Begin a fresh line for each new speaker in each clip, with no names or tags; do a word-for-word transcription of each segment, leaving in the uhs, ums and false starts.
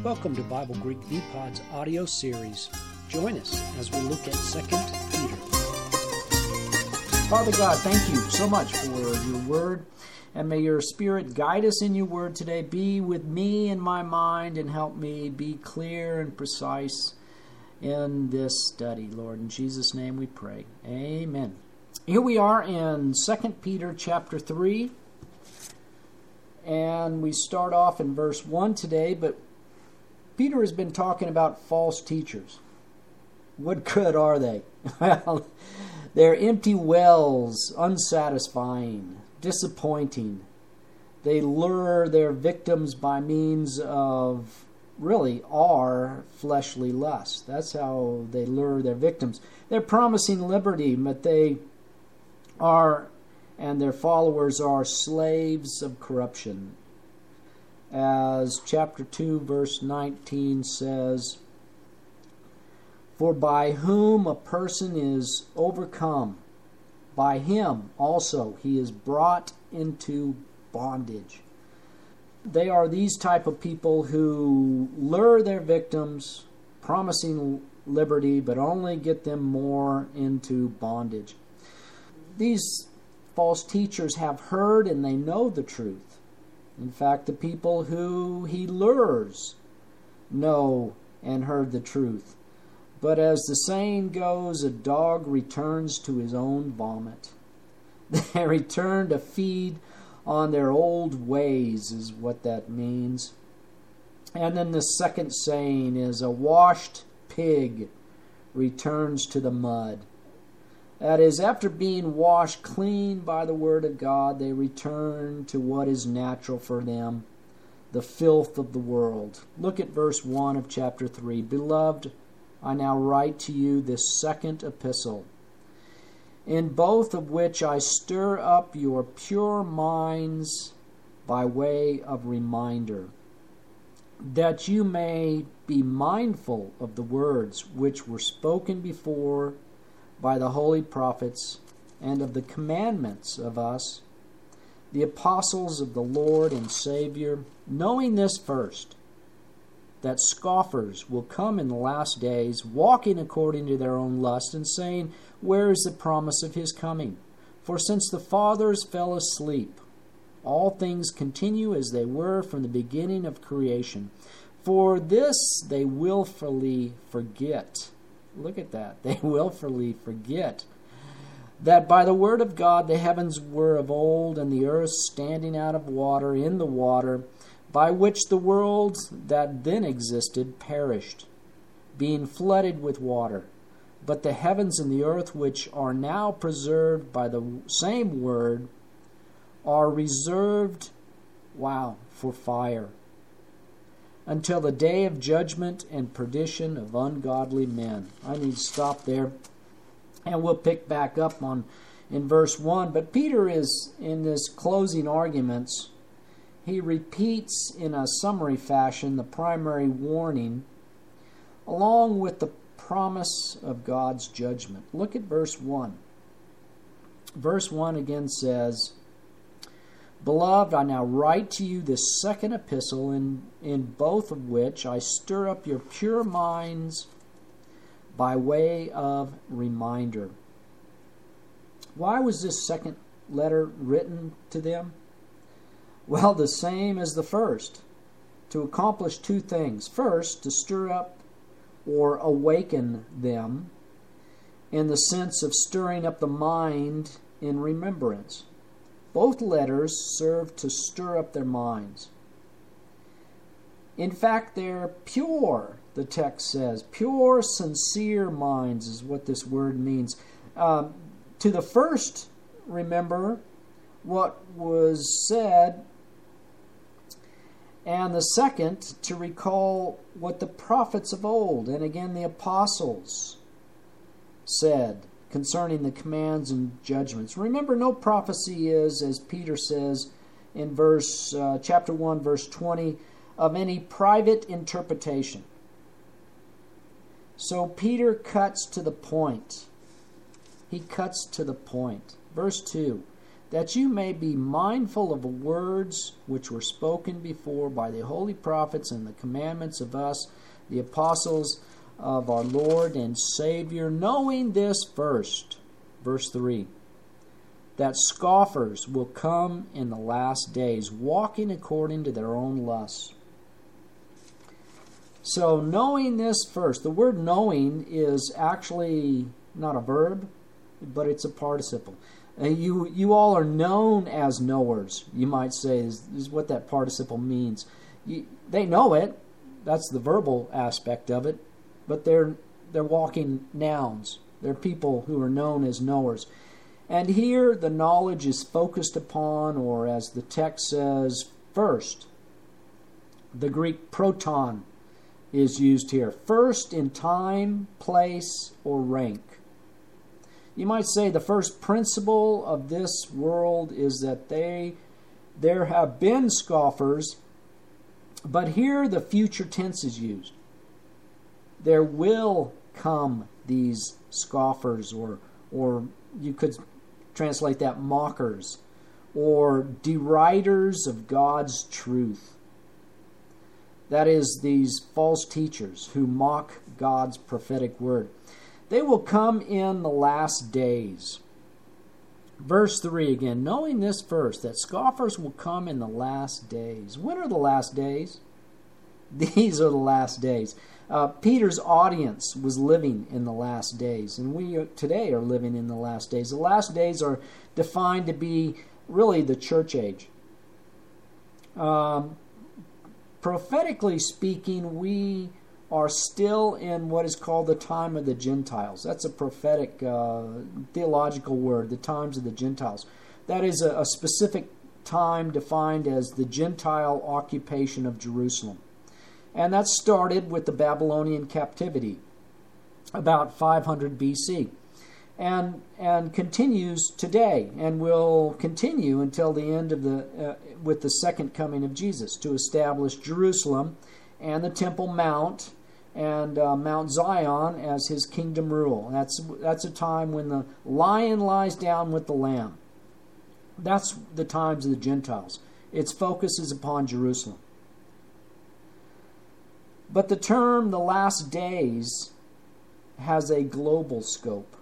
Welcome to Bible Greek V-Pod's audio series. Join us as we look at Second Peter.
Father God, thank you so much for your word, and may your Spirit guide us in your word today. Be with me in my mind and help me be clear and precise in this study, Lord. In Jesus' name we pray. Amen. Here we are in Second Peter chapter three, and we start off in verse one today, but Peter has been talking about false teachers. What good are they? Well, they're empty wells, unsatisfying, disappointing. They lure their victims by means of, really, our fleshly lust. That's how they lure their victims. They're promising liberty, but they are, and their followers are, slaves of corruption. As chapter two, verse nineteen says, "For by whom a person is overcome, by him also he is brought into bondage." They are these type of people who lure their victims, promising liberty, but only get them more into bondage. These false teachers have heard and they know the truth. In fact, the people who he lures know and heard the truth. But as the saying goes, a dog returns to his own vomit. They return to feed on their old ways, is what that means. And then the second saying is, a washed pig returns to the mud. That is, after being washed clean by the Word of God, they return to what is natural for them, the filth of the world. Look at verse one of chapter three. "Beloved, I now write to you this second epistle, in both of which I stir up your pure minds by way of reminder, that you may be mindful of the words which were spoken before by the holy prophets, and of the commandments of us, the apostles of the Lord and Savior, knowing this first, that scoffers will come in the last days, walking according to their own lust, and saying, Where is the promise of his coming? For since the fathers fell asleep, all things continue as they were from the beginning of creation. For this they willfully forget." Look at that. They willfully forget that by the word of God the heavens were of old, and the earth standing out of water in the water, by which the world that then existed perished, being flooded with water. But the heavens and the earth, which are now preserved by the same word, are reserved, wow, for fire, until the day of judgment and perdition of ungodly men. I need to stop there, and we'll pick back up on in verse one. But Peter is, in this closing arguments, he repeats in a summary fashion the primary warning, along with the promise of God's judgment. Look at verse one. Verse one again says, "Beloved, I now write to you this second epistle, in, in both of which I stir up your pure minds by way of reminder." Why was this second letter written to them? Well, the same as the first, to accomplish two things. First, to stir up or awaken them in the sense of stirring up the mind in remembrance. Both letters serve to stir up their minds. In fact, they're pure, the text says. Pure, sincere minds is what this word means. Um, to the first, remember what was said, and the second, to recall what the prophets of old, and again the apostles, said concerning the commands and judgments. Remember, no prophecy is, as Peter says in verse uh, chapter one, verse twenty, of any private interpretation. So Peter cuts to the point. He cuts to the point. Verse two, that you may be mindful of the words which were spoken before by the holy prophets and the commandments of us, the apostles of our Lord and Savior, knowing this first, verse three, that scoffers will come in the last days, walking according to their own lusts. So knowing this first, the word knowing is actually not a verb, but it's a participle. And you you all are known as knowers, you might say, is, is what that participle means. You, they know it. That's the verbal aspect of it. But they're they're walking nouns. They're people who are known as knowers. And here the knowledge is focused upon, or as the text says, first. The Greek proton is used here. First in time, place, or rank. You might say the first principle of this world is that they there have been scoffers, but here the future tense is used. There will come these scoffers, or or you could translate that mockers, or deriders of God's truth. That is, these false teachers who mock God's prophetic word. They will come in the last days. Verse three again, knowing this first, that scoffers will come in the last days. When are the last days? These are the last days. Uh, Peter's audience was living in the last days, and we today are living in the last days. The last days are defined to be really the church age. Um, prophetically speaking, we are still in what is called the time of the Gentiles. That's a prophetic uh, theological word, the times of the Gentiles. That is a, a specific time defined as the Gentile occupation of Jerusalem. And that started with the Babylonian captivity, about five hundred B C, and and continues today, and will continue until the end of the uh, with the second coming of Jesus, to establish Jerusalem and the Temple Mount and uh, Mount Zion as his kingdom rule. That's that's a time when the lion lies down with the lamb. That's the times of the Gentiles. Its focus is upon Jerusalem. But the term the last days has a global scope,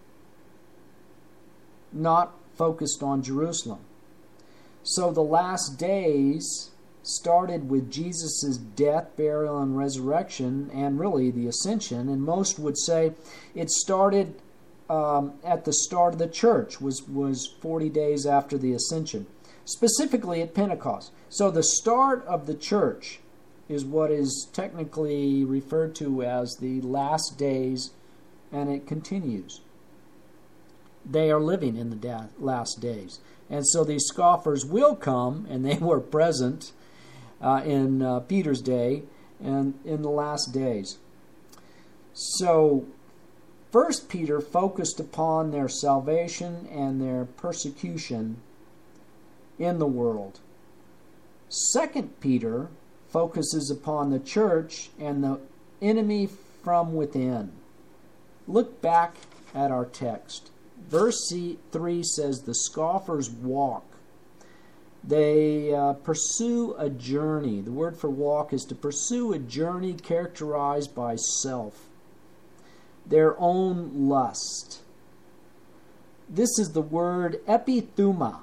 not focused on Jerusalem. So the last days started with Jesus' death, burial, and resurrection, and really the ascension. And most would say it started um, at the start of the church, was, was forty days after the ascension, specifically at Pentecost. So the start of the church is what is technically referred to as the last days, and it continues. They are living in the da- last days. And so these scoffers will come, and they were present uh, in uh, Peter's day and in the last days. So First Peter focused upon their salvation and their persecution in the world. Second Peter focuses upon the church and the enemy from within. Look back at our text. Verse three says, the scoffers walk. They uh, pursue a journey. The word for walk is to pursue a journey characterized by self, their own lust. This is the word epithuma,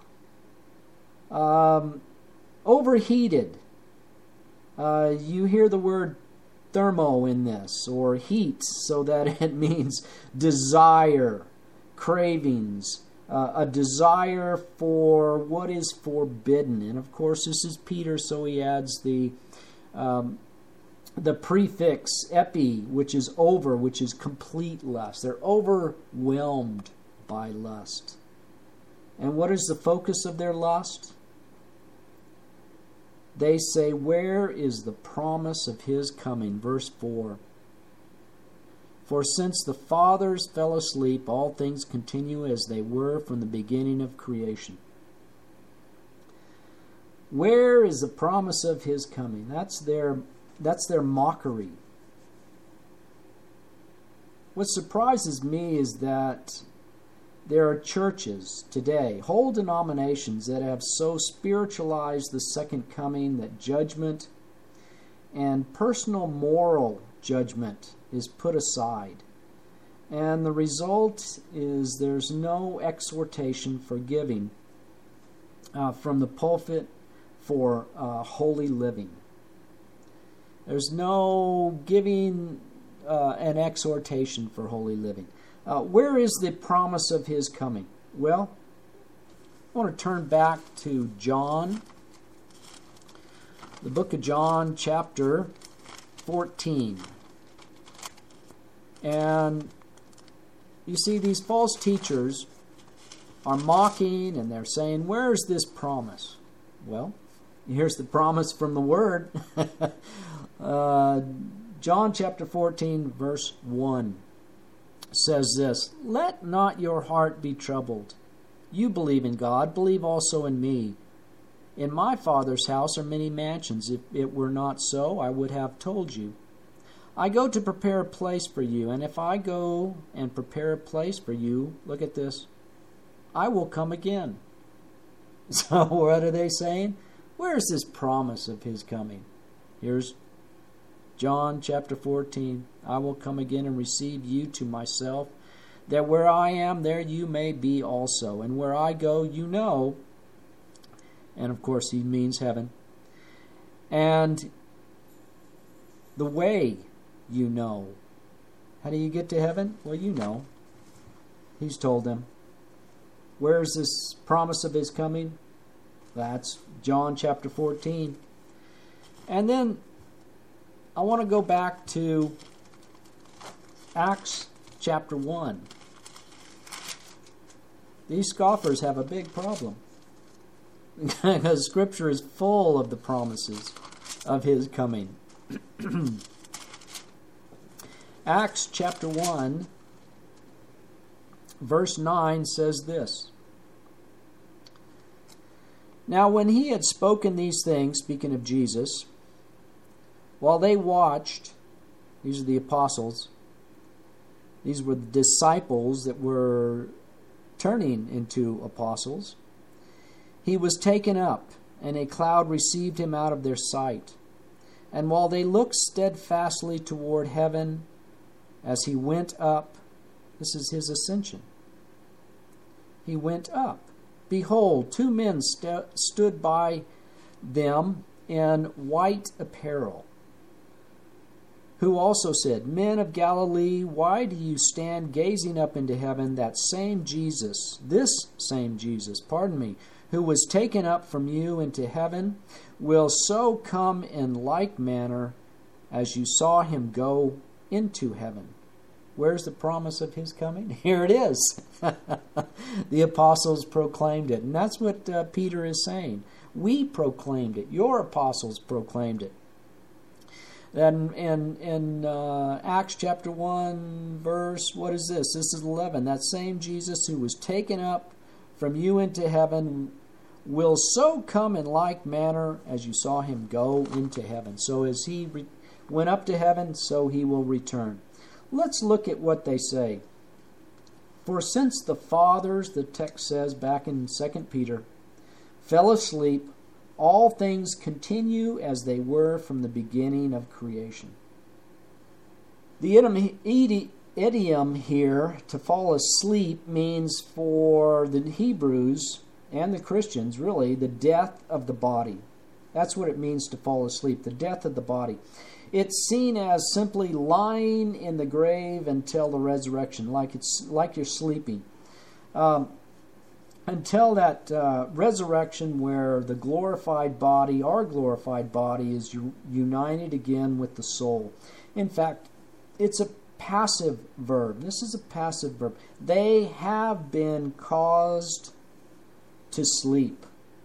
um, overheated. Uh, you hear the word thermo in this, or heat, so that it means desire, cravings, uh, a desire for what is forbidden. And of course, this is Peter, so he adds the um, the prefix epi, which is over, which is complete lust. They're overwhelmed by lust. And what is the focus of their lust? They say, where is the promise of his coming? Verse four. For since the fathers fell asleep, all things continue as they were from the beginning of creation. Where is the promise of his coming? That's their, that's their mockery. What surprises me is that There are churches today, whole denominations, that have so spiritualized the second coming that judgment and personal moral judgment is put aside. And the result is there's no exhortation for giving uh, from the pulpit for uh, holy living. There's no giving uh, an exhortation for holy living. Uh, where is the promise of his coming? Well, I want to turn back to John, the book of John, chapter fourteen. And you see, these false teachers are mocking and they're saying, where is this promise? Well, here's the promise from the Word. uh, John chapter fourteen, verse one. Says this, "Let not your heart be troubled. You believe in God, believe also in me. In my Father's house are many mansions. If it were not so, I would have told you. I go to prepare a place for you, and if I go and prepare a place for you," look at this, "I will come again." So what are they saying? Where's this promise of his coming? Here's John chapter fourteen, "I will come again and receive you to myself, that where I am, there you may be also. And where I go, you know." And of course, he means heaven. "And the way you know." How do you get to heaven? Well, you know. He's told them. Where's this promise of his coming? That's John chapter fourteen. And then I want to go back to Acts chapter one. These scoffers have a big problem because Scripture is full of the promises of his coming. Acts chapter one, verse nine says this, "Now when he had spoken these things," speaking of Jesus, "while they watched," these are the apostles, these were the disciples that were turning into apostles, "he was taken up, and a cloud received him out of their sight. And while they looked steadfastly toward heaven as he went up," this is his ascension, "he went up. Behold, two men st- stood by them in white apparel, who also said, 'Men of Galilee, why do you stand gazing up into heaven? That same Jesus, this same Jesus, pardon me, who was taken up from you into heaven, will so come in like manner as you saw him go into heaven.'" Where's the promise of his coming? Here it is. The apostles proclaimed it. And that's what uh, Peter is saying. We proclaimed it. Your apostles proclaimed it. Then in, in uh, Acts chapter one, verse, what is this? This is eleven. "That same Jesus who was taken up from you into heaven will so come in like manner as you saw him go into heaven." So as he re- went up to heaven, so he will return. Let's look at what they say. "For since the fathers," the text says back in Second Peter, "fell asleep, all things continue as they were from the beginning of creation." The idiom here, to fall asleep, means for the Hebrews and the Christians, really, the death of the body. That's what it means to fall asleep, the death of the body. It's seen as simply lying in the grave until the resurrection, like it's like you're sleeping. Um, until that uh, resurrection where the glorified body, our glorified body, is u- united again with the soul. In fact, it's a passive verb. This is a passive verb. They have been caused to sleep.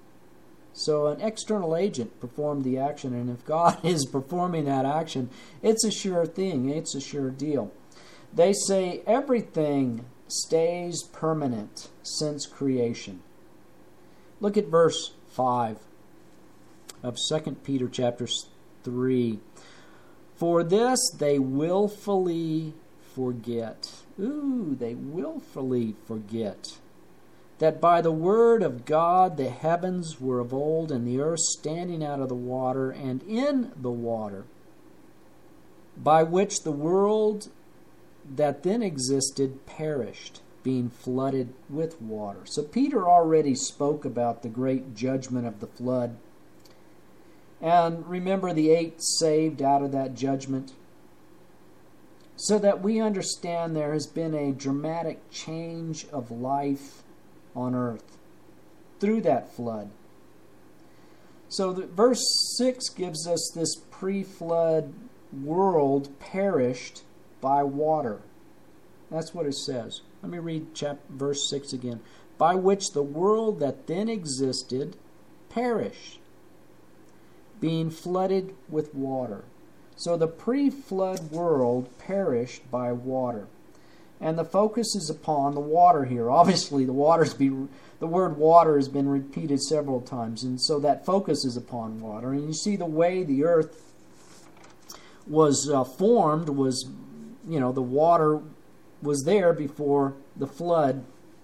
So an external agent performed the action, and if God is performing that action, it's a sure thing. It's a sure deal. They say everything stays permanent since creation. Look at verse five of Second Peter chapter three. "For this they willfully forget. Ooh, they willfully forget that by the word of God the heavens were of old, and the earth standing out of the water and in the water, by which the world that then existed perished, being flooded with water. So Peter already spoke about the great judgment of the flood. And remember the eight saved out of that judgment? So that we understand there has been a dramatic change of life on earth through that flood. So the, verse six gives us this pre-flood world perished by water. That's what it says. Let me read chapter, verse six again. By which the world that then existed perished, being flooded with water. So the pre-flood world perished by water. And the focus is upon the water here. Obviously, the water's be the word water has been repeated several times, and so that focus is upon water. And you see the way the earth was uh, formed was, you know, the water was there before the flood.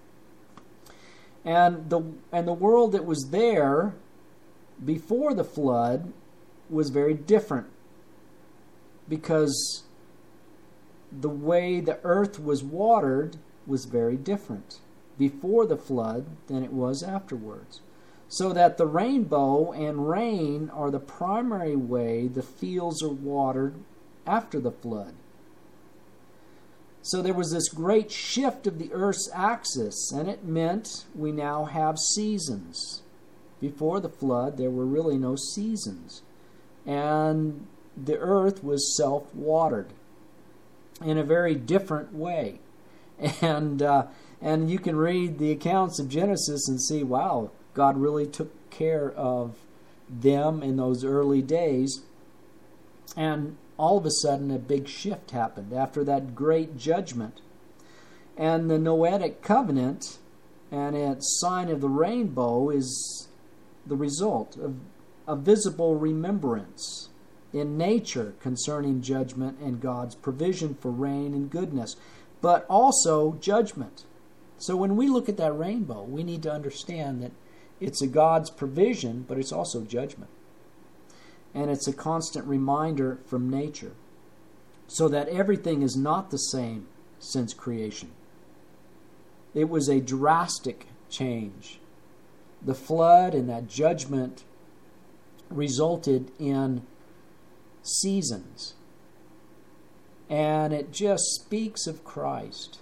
And the and the world that was there before the flood was very different, because the way the earth was watered was very different before the flood than it was afterwards. So that the rainbow and rain are the primary way the fields are watered after the flood. So there was this great shift of the earth's axis, and it meant we now have seasons. Before the flood, there were really no seasons. And the earth was self-watered in a very different way. And uh, and you can read the accounts of Genesis and see, wow, God really took care of them in those early days. And all of a sudden a big shift happened after that great judgment. And the Noahic covenant and its sign of the rainbow is the result of a visible remembrance in nature concerning judgment and God's provision for rain and goodness, but also judgment. So when we look at that rainbow, we need to understand that it's a God's provision, but it's also judgment. And it's a constant reminder from nature, so that everything is not the same since creation. It was a drastic change. The flood and that judgment resulted in seasons. And it just speaks of Christ.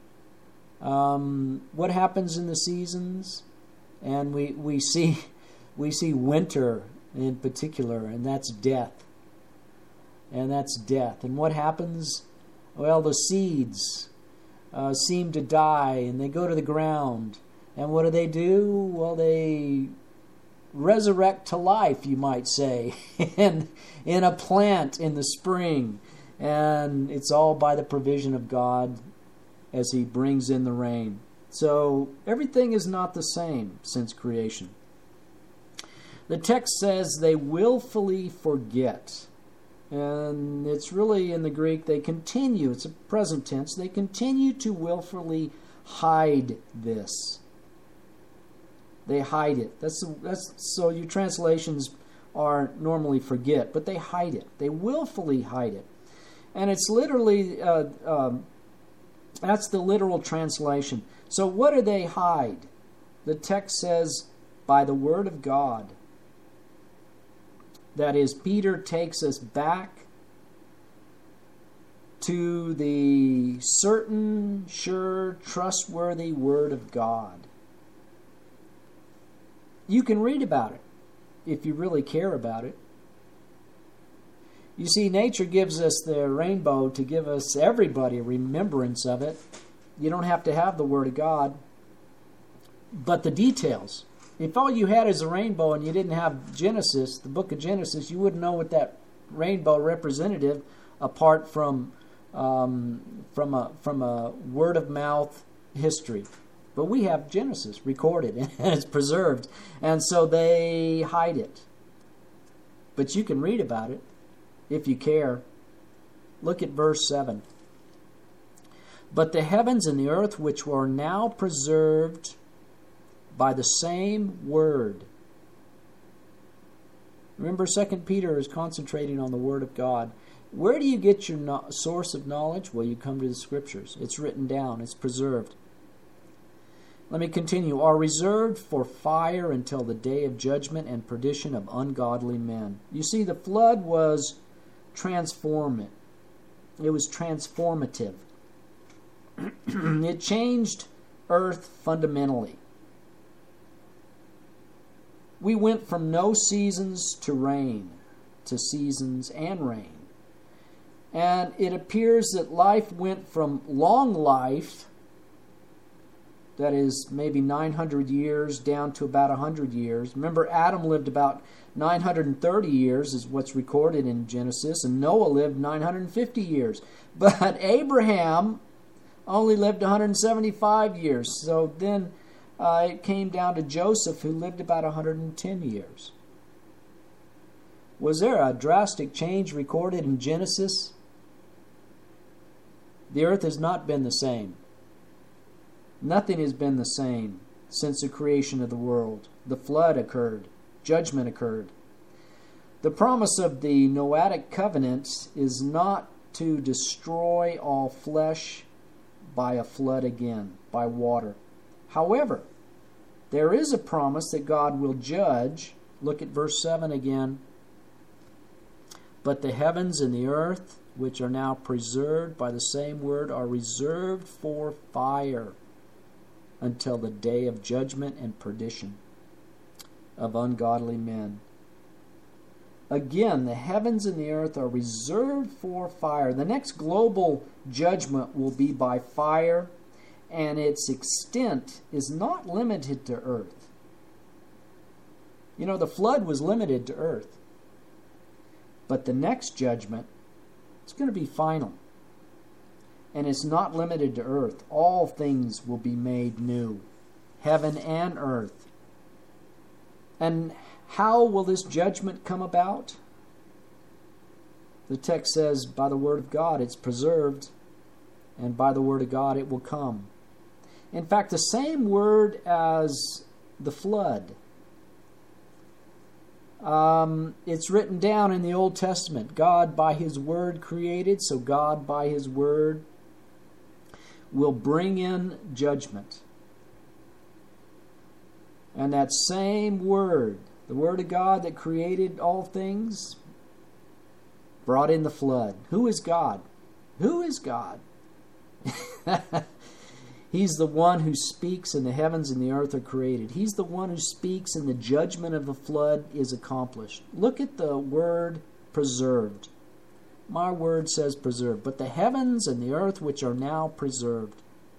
Um, what happens in the seasons? And we, we see we see winter in particular, and that's death. And that's death. And what happens? Well, the seeds uh, seem to die, and they go to the ground. And what do they do? Well, they resurrect to life, you might say, in, in a plant in the spring. And it's all by the provision of God as He brings in the rain. So everything is not the same since creation. The text says they willfully forget. And it's really in the Greek, they continue, it's a present tense, they continue to willfully hide this. They hide it. That's that's so your translations are normally forget, but they hide it. They willfully hide it. And it's literally, uh, um, that's the literal translation. So what do they hide? The text says, by the word of God. That is, Peter takes us back to the certain, sure, trustworthy word of God. You can read about it if you really care about it. You see, nature gives us the rainbow to give us, everybody, a remembrance of it. You don't have to have the Word of God. But the details. If all you had is a rainbow and you didn't have Genesis, the book of Genesis, you wouldn't know what that rainbow representative, apart from um, from a from a word of mouth history. But we have Genesis recorded and it's preserved, and so they hide it. But you can read about it if you care. Look at verse seven. But the heavens and the earth, which were now preserved by the same word. Remember, Second Peter is concentrating on the Word of God. Where do you get your no- source of knowledge? Well, you come to the Scriptures. It's written down. It's preserved. Let me continue. Are reserved for fire until the day of judgment and perdition of ungodly men. You see, the flood was transformative. It was transformative. It changed earth fundamentally. We went from no seasons to rain, to seasons and rain. And it appears that life went from long life, that is maybe nine hundred years, down to about one hundred years. Remember, Adam lived about nine hundred thirty years, is what's recorded in Genesis, and Noah lived nine hundred fifty years. But Abraham only lived one hundred seventy-five years. So then uh, it came down to Joseph, who lived about one hundred ten years. Was there a drastic change recorded in Genesis? The earth has not been the same. Nothing has been the same since the creation of the world. The flood occurred. Judgment occurred. The promise of the Noahic covenant is not to destroy all flesh by a flood again, by water. However, there is a promise that God will judge. Look at verse seven again. But the heavens and the earth, which are now preserved by the same word, are reserved for fire until the day of judgment and perdition of ungodly men. Again, the heavens and the earth are reserved for fire. The next global judgment will be by fire, and its extent is not limited to earth. You know, the flood was limited to earth. But the next judgment, it's going to be final. And it's not limited to earth. All things will be made new. Heaven and earth. And how will this judgment come about? The text says, by the word of God it's preserved, and by the word of God it will come. In fact, the same word as the flood. Um, it's written down in the Old Testament. God by His word created, so God by His word will bring in judgment. And that same word, the word of God that created all things, brought in the flood. Who is God? Who is God? He's the one who speaks and the heavens and the earth are created. He's the one who speaks and the judgment of the flood is accomplished. Look at the word preserved. My word says preserved. But the heavens and the earth which are now preserved,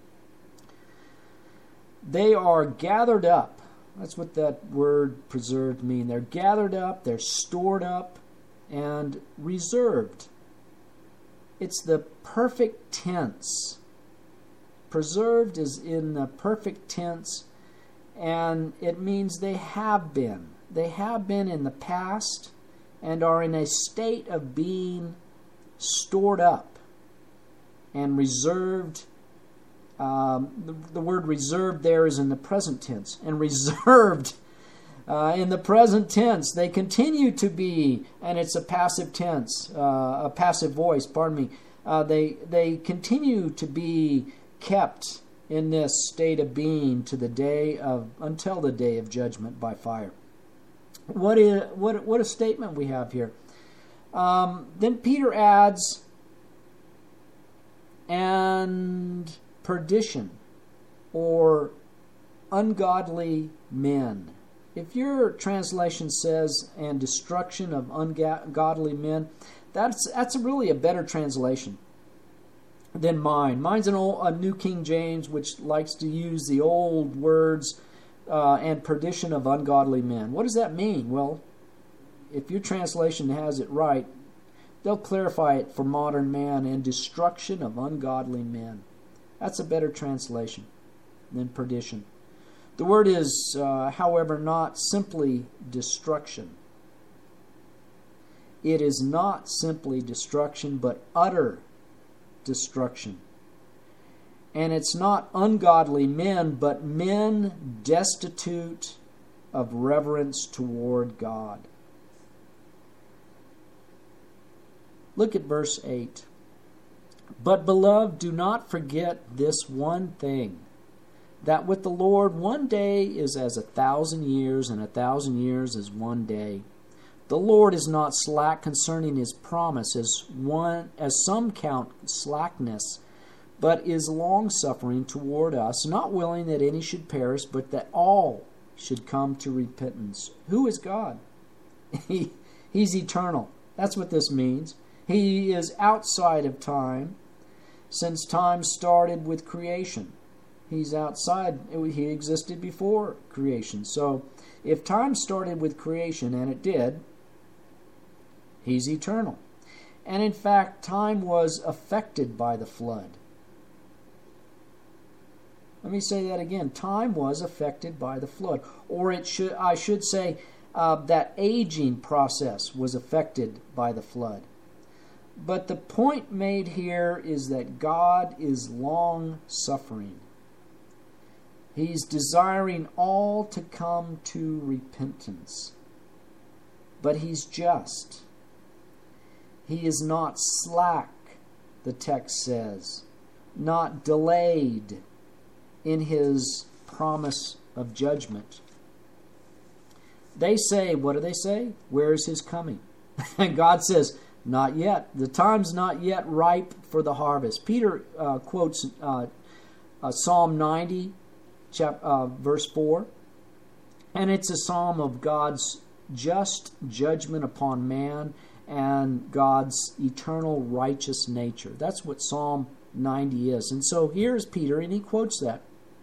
they are gathered up. That's what that word preserved means. They're gathered up, they're stored up, and reserved. It's the perfect tense. Preserved is in the perfect tense, and it means they have been. They have been in the past and are in a state of being stored up and reserved. Um, the, the word reserved there is in the present tense. And reserved uh, in the present tense, they continue to be, and it's a passive tense, uh, a passive voice, pardon me. Uh, they, they continue to be kept in this state of being to the day of, until the day of judgment by fire. What is, what, what a statement we have here. Um, then Peter adds, and perdition, or ungodly men. If your translation says, and destruction of ungodly men, that's that's really a better translation than mine. Mine's an old, a New King James, which likes to use the old words, uh, and perdition of ungodly men. What does that mean? Well, if your translation has it right, they'll clarify it for modern man, and destruction of ungodly men. That's a better translation than perdition. The word is, uh, however, not simply destruction. It is not simply destruction, but utter destruction. And it's not ungodly men, but men destitute of reverence toward God. Look at verse eight. But, beloved, do not forget this one thing, that with the Lord one day is as a thousand years, and a thousand years as one day. The Lord is not slack concerning his promise, as one as some count slackness, but is long-suffering toward us, not willing that any should perish, but that all should come to repentance. Who is God? He, he's eternal. That's what this means. He is outside of time, since time started with creation. He's outside. He existed before creation. So, if time started with creation, and it did, he's eternal. And in fact, time was affected by the flood. Let me say that again. Time was affected by the flood. Or it should, I should say, uh, that aging process was affected by the flood. But the point made here is that God is long-suffering. He's desiring all to come to repentance. But he's just. He is not slack, the text says, not delayed in his promise of judgment. They say, what do they say? Where is his coming? And God says, not yet. The time's not yet ripe for the harvest. Peter uh, quotes uh, uh, Psalm ninety, chap, uh, verse four, and it's a psalm of God's just judgment upon man and God's eternal righteous nature. That's what Psalm ninety is. And so here's Peter, and he quotes that.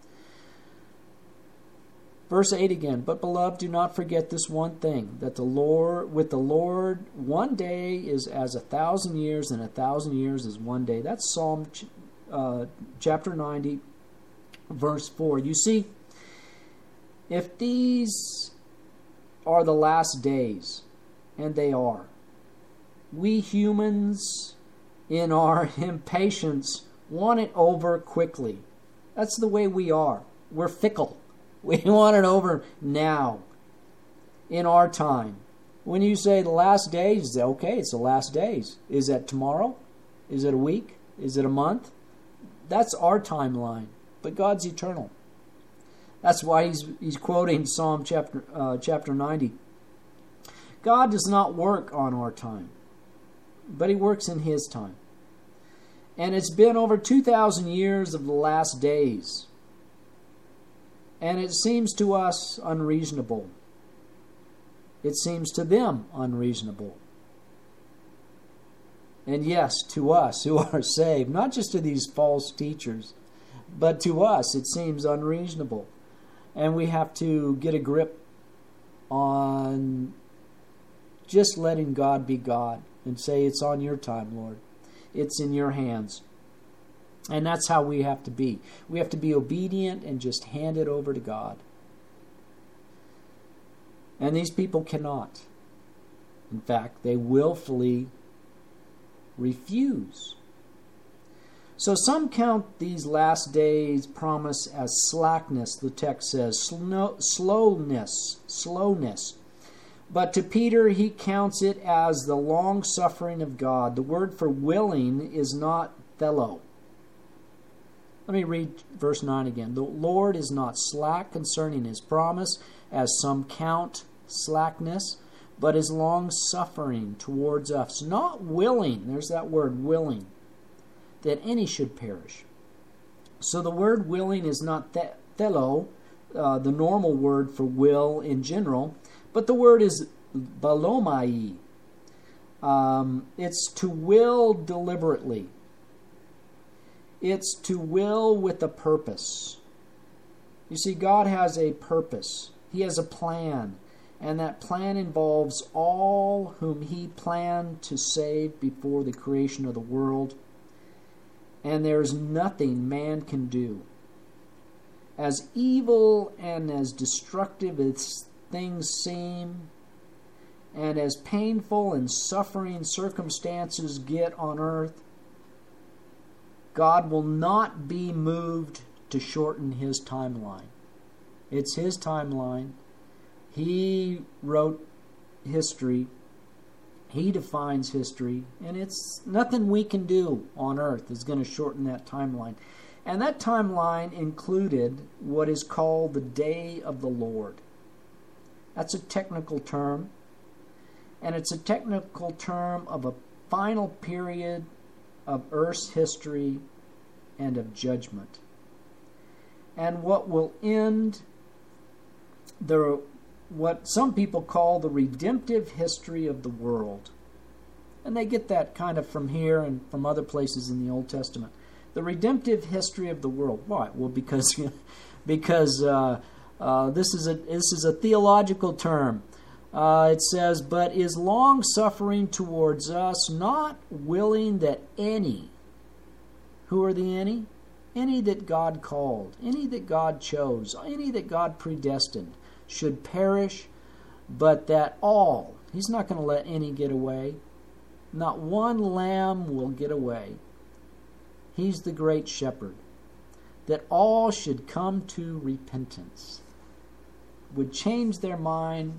Verse eight again, but beloved, do not forget this one thing, that the Lord, with the Lord, one day is as a thousand years, and a thousand years is one day. That's Psalm uh, chapter ninety, verse four. You see, if these are the last days, and they are, we humans, in our impatience, want it over quickly. That's the way we are. We're fickle. We want it over now, in our time. When you say the last days, okay, it's the last days. Is that tomorrow? Is it a week? Is it a month? That's our timeline. But God's eternal. That's why he's he's quoting Psalm chapter uh, chapter ninety. God does not work on our time, but he works in his time. And it's been over two thousand years of the last days. And it seems to us unreasonable. It seems to them unreasonable. And yes, to us who are saved, not just to these false teachers, but to us it seems unreasonable. And we have to get a grip on just letting God be God and say, it's on your time, Lord. It's in your hands. And that's how we have to be. We have to be obedient and just hand it over to God. And these people cannot. In fact, they willfully refuse. So some count these last days' promise as slackness, the text says, slow, slowness, slowness. But to Peter, he counts it as the long-suffering of God. The word for willing is not thelo. Let me read verse nine again. The Lord is not slack concerning his promise, as some count slackness, but is long-suffering towards us, not willing, there's that word, willing, that any should perish. So the word willing is not th- thelo, uh, the normal word for will in general, but the word is balomai. Um, it's to will deliberately. It's to will with a purpose. You see, God has a purpose. He has a plan. And that plan involves all whom he planned to save before the creation of the world. And there's nothing man can do. As evil and as destructive as things seem, and as painful and suffering circumstances get on earth, God will not be moved to shorten His timeline. It's His timeline. He wrote history. He defines history. And it's nothing we can do on earth is going to shorten that timeline. And that timeline included what is called the Day of the Lord. That's a technical term. And it's a technical term of a final period of Earth's history and of judgment. And what will end the what some people call the redemptive history of the world. And they get that kind of from here and from other places in the Old Testament. The redemptive history of the world. Why? Well, because because uh, uh, this is a this is a theological term. Uh, it says, "But is long suffering towards us, not willing that any." Who are the any? Any that God called, any that God chose, any that God predestined should perish, but that all. He's not going to let any get away. Not one lamb will get away. He's the great shepherd. That all should come to repentance. Would change their mind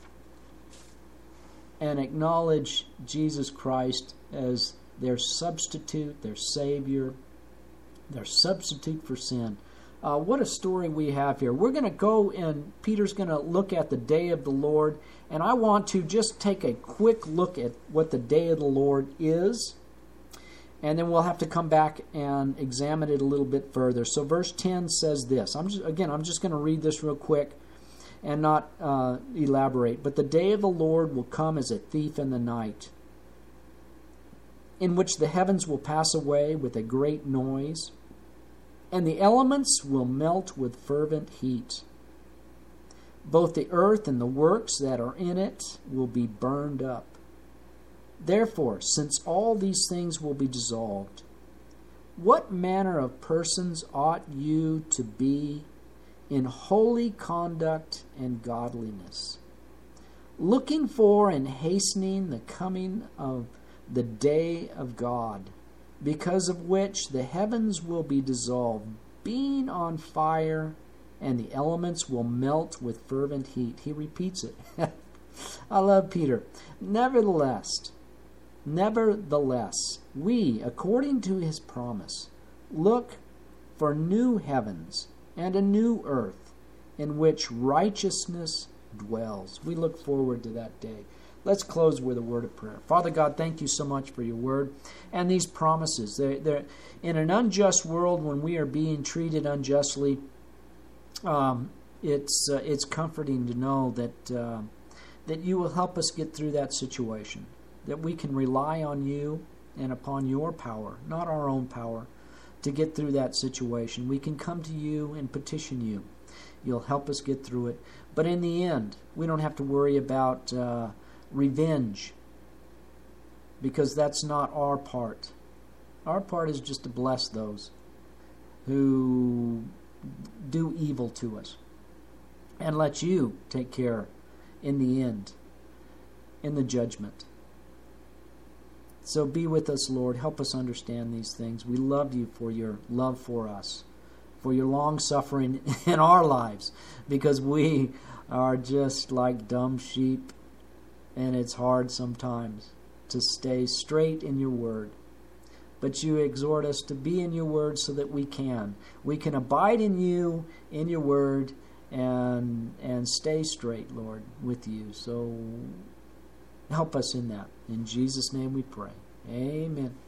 and acknowledge Jesus Christ as their substitute, their Savior, their substitute for sin. Uh, what a story we have here. We're going to go and Peter's going to look at the day of the Lord. And I want to just take a quick look at what the day of the Lord is. And then we'll have to come back and examine it a little bit further. So verse ten says this. I'm just, again, I'm just going to read this real quick and not uh, elaborate. "But the day of the Lord will come as a thief in the night, in which the heavens will pass away with a great noise, and the elements will melt with fervent heat. Both the earth and the works that are in it will be burned up. Therefore, since all these things will be dissolved, what manner of persons ought you to be in holy conduct and godliness, looking for and hastening the coming of the day of God, because of which the heavens will be dissolved, being on fire, and the elements will melt with fervent heat." He repeats it. I love Peter. Nevertheless, nevertheless, we, according to his promise, look for new heavens and a new earth in which righteousness dwells. We look forward to that day. Let's close with a word of prayer. Father God, thank you so much for your word and these promises. They're, they're, in an unjust world, when we are being treated unjustly, um, it's uh, it's comforting to know that uh, that you will help us get through that situation, that we can rely on you and upon your power, not our own power, to get through that situation. We can come to you and petition you. You'll help us get through it. But in the end, we don't have to worry about uh, revenge, because that's not our part. Our part is just to bless those who do evil to us and let you take care in the end, in the judgment. So be with us, Lord. Help us understand these things. We love you for your love for us, for your long suffering in our lives, because we are just like dumb sheep, and it's hard sometimes to stay straight in your word. But you exhort us to be in your word so that we can. We can abide in you, in your word, and and stay straight, Lord, with you. So help us in that. In Jesus' name we pray. Amen.